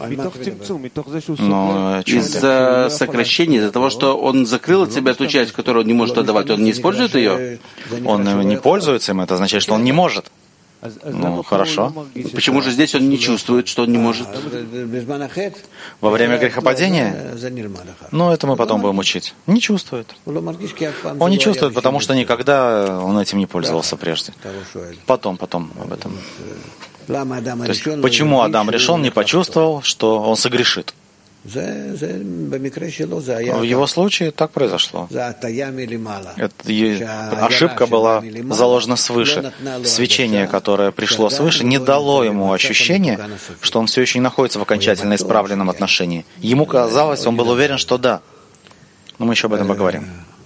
Но из-за сокращения, из-за того, что он закрыл от себя ту часть, которую он не может отдавать, он не использует ее? Он не пользуется им, это означает, что он не может. Ну, хорошо. Почему же здесь он не чувствует, что он не может? Во время грехопадения? Ну, это мы потом будем учить. Не чувствует. Он не чувствует, потому что никогда он этим не пользовался прежде. Потом об этом. То есть, почему Адам Ришон не почувствовал, что он согрешит? В его случае так произошло. Ошибка была заложена свыше. Свечение, которое пришло свыше, не дало ему ощущения, что он все еще не находится в окончательно исправленном отношении. Ему казалось, он был уверен, что да. Но мы еще об этом поговорим.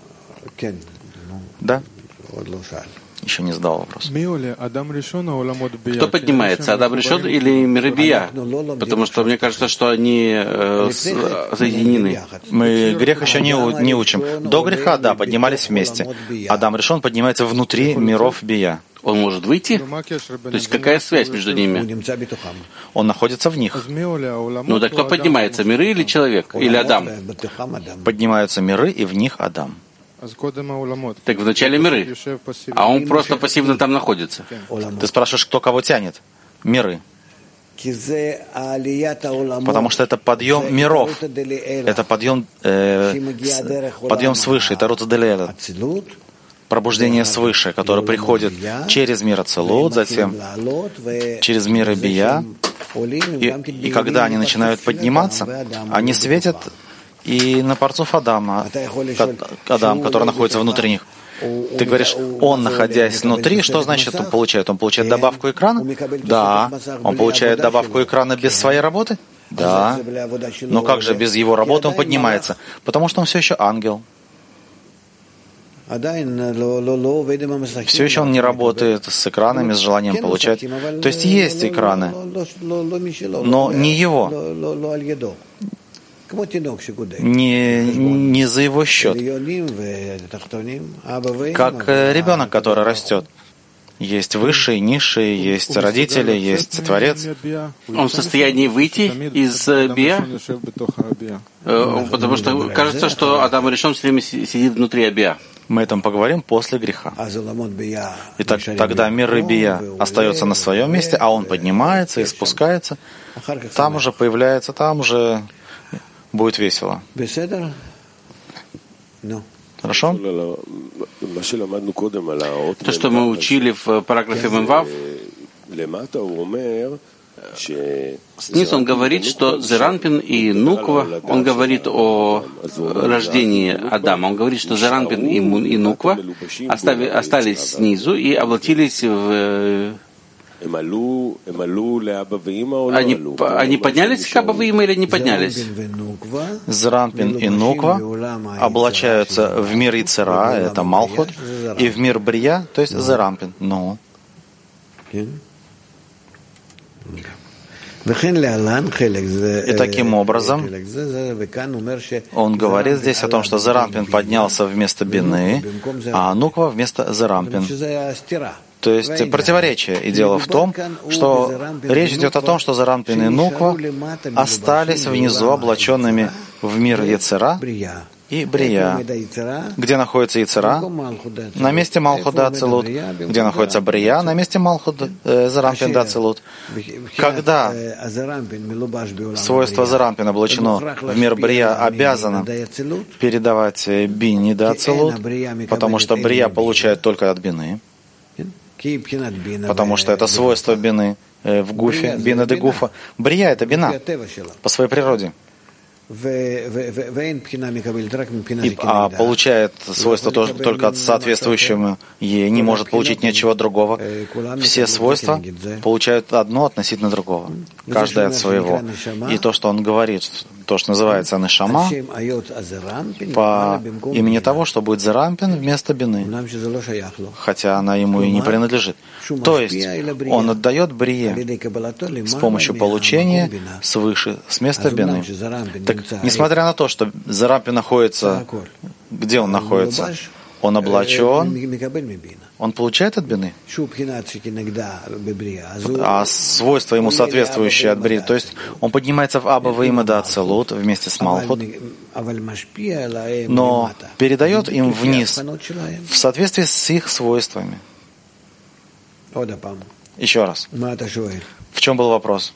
Да? Еще не задал вопрос. Кто поднимается, Адам Ришон или миры Бия? Потому что мне кажется, что они соединены. Мы грех еще не учим. До греха, да, поднимались вместе. Адам Ришон поднимается внутри миров Бия. Он может выйти? То есть какая связь между ними? Он находится в них. Ну так кто поднимается, миры или человек? Или Адам? Поднимаются миры, и в них Адам. Так вначале миры, а он просто пассивно там находится. Ты спрашиваешь, кто кого тянет? Миры. Потому что это подъем миров. Это подъем свыше. Это Роцделеля. Пробуждение свыше, которое приходит через мир Ацилут, затем через мир Бия. И когда они начинают подниматься, они светят и на парцов Адама, Адам, который находится внутри них. Ты говоришь, он, находясь внутри, что значит он получает? Он получает добавку экрана? Да. Он получает добавку экрана без своей работы? Да. Но как же без его работы он поднимается? Потому что он все еще ангел. Все еще он не работает с экранами, с желанием получать. То есть есть экраны, но не его. Не за его счет. Как ребенок, который растет. Есть высшие, низшие, есть родители, есть Творец. Он в состоянии выйти из Бия? Потому что кажется, что Адам Ришон все время сидит внутри Абия. Мы о этом поговорим после греха. И тогда мир Бия остается на своем месте, а он поднимается и спускается. Там уже появляется, там уже будет весело. Хорошо? То, что мы учили в параграфе Мемвав, снизу он говорит, что Зеранпин и Нуква, он говорит о рождении Адама, он говорит, что Зеранпин и Нуква остались снизу и облатились в... Они поднялись к Аба Виима или не поднялись? Зеранпин и Нуква облачаются в мир Ицера, это Малхут, и в мир Брия, то есть Зеранпин. Ну. И таким образом, он говорит здесь о том, что Зеранпин поднялся вместо Бины, а Нуква вместо Зеранпин. То есть противоречие. И дело в том, что речь идет о том, что Зеранпин и Нуква остались внизу, облаченными в мир Ецера и Брия. Где находится Ецера? На месте Малхут да Ацилут. Где находится Брия? На месте Малхут Зеранпин да Ацилут. Когда свойство Зеранпин облачено в мир Брия, обязано передавать Бини да Ацилут, потому что Брия получает только от Бины. Потому что это свойство бины в гуфе, бина де гуфа. Брия — это бина по своей природе. А получает свойства только от соответствующего ей, не может получить ничего другого. Все свойства получают одно относительно другого, каждое от своего. И то, что он говорит, то, что называется нешама, по имени того, что будет Зеранпин вместо бины, хотя она ему и не принадлежит. То есть он отдает Брие с помощью получения свыше, с места бины. Так, несмотря на то, что Зеранпин находится, где он находится? Он облачен, он получает от бины, а свойства ему соответствующие от Брии, то есть он поднимается в Аба Виима да Ацилут вместе с Малхут, но передает им вниз в соответствии с их свойствами. Еще раз. В чем был вопрос?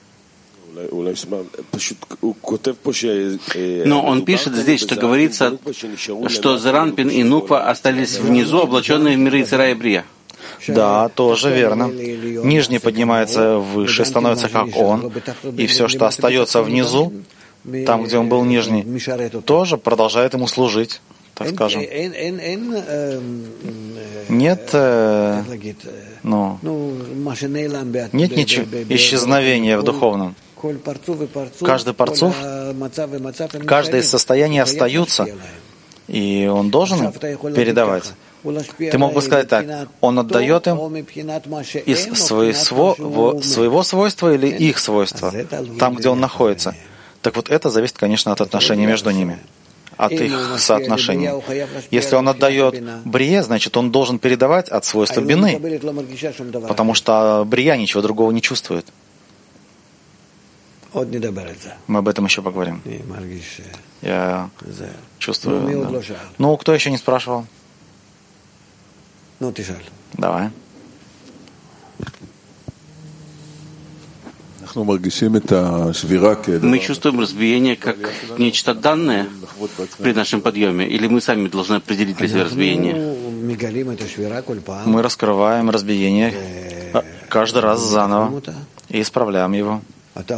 Но он пишет здесь, что говорится, что Зеранпин и Нуква остались внизу, облаченные в миры Ецера и Брия. Да, тоже верно. Нижний поднимается выше, становится как он, и все, что остается внизу, там, где он был нижний, тоже продолжает ему служить, так скажем. Нет, нет исчезновения в духовном. Каждый парцуф, каждое из состояний остаются, и он должен передавать. Ты мог бы сказать так: он отдает им из своего свойства или их свойства, там, где он находится. Так вот, это зависит, конечно, от отношений между ними, от их соотношения. Если он отдает Брие, значит, он должен передавать от свойства бины, потому что Брия ничего другого не чувствует. Мы об этом еще поговорим. Я чувствую. Да. Ну, кто еще не спрашивал? Давай. Мы чувствуем разбиение как нечто данное при нашем подъеме, или мы сами должны определить для себя разбиение? Мы раскрываем разбиение каждый раз заново и исправляем его. Ты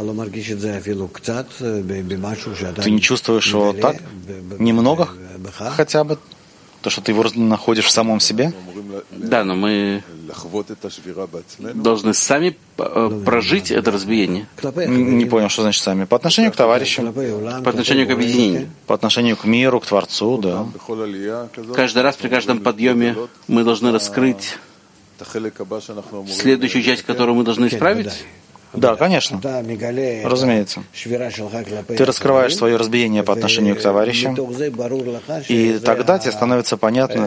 не чувствуешь его так? Немного хотя бы? То, что ты его находишь в самом себе? Да, но мы должны сами прожить это разбиение. Не понял, что значит сами. По отношению к товарищам. По отношению к объединению. По отношению к миру, к Творцу, да. Каждый раз при каждом подъеме мы должны раскрыть следующую часть, которую мы должны исправить. Да, конечно. Разумеется. Ты раскрываешь свое разбиение по отношению к товарищам, и тогда тебе становится понятно,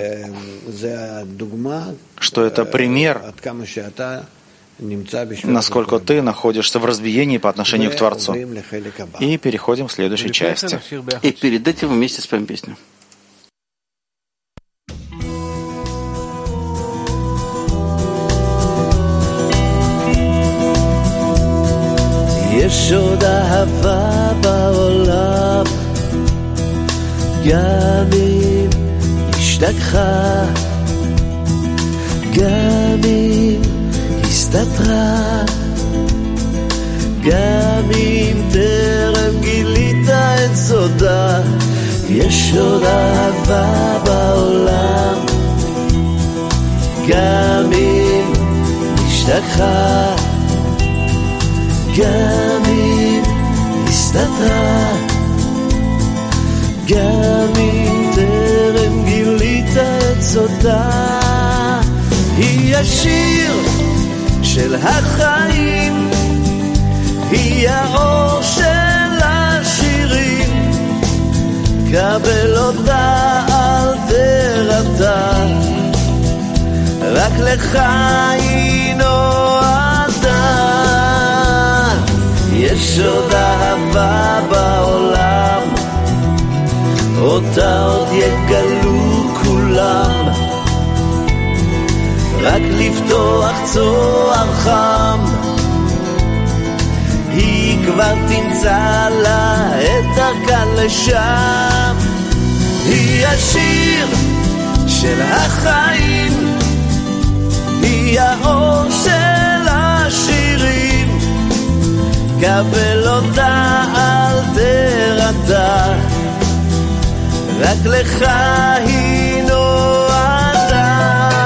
что это пример, насколько ты находишься в разбиении по отношению к Творцу. И переходим к следующей части. И перед этим вместе споем песню. יש עוד אהבה בעולם, גם אם השתכחה, גם אם הסתתרה, יש עוד אהבה בעולם, גם אם נשתכחה, גם אם הסתתרה, גם אם טרם גילית את סודה. היא השיר של החיים, היא האור של השירים, קבל אותה אל תרתע, רק לך היא נועדה. יש עוד אהבה בעולם, אותה עוד יגלו כולם, רק לפתוח צוהר חם, היא כבר תמצא לה את דרכה לשם. היא השיר של החיים, היא האור של השירים, קבל אותה אל תרתע, רק לך היא נועדה.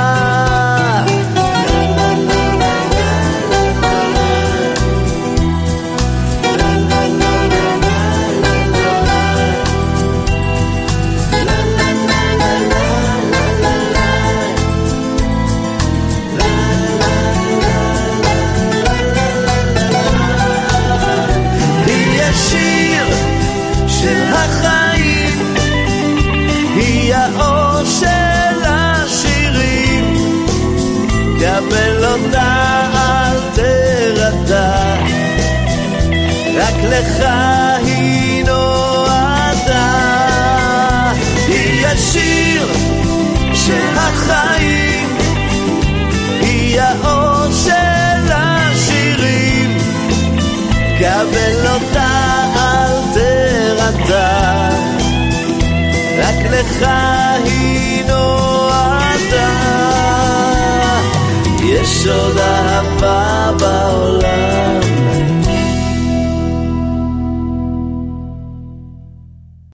היא השיר של החיים, היא האור של השירים, קבל אותה אל תרתע, רק לך היא נועדה. היא השיר של החיים, היא האור של השירים, קבל אותה אל תרתע, רק לך היא נועדה. יש עוד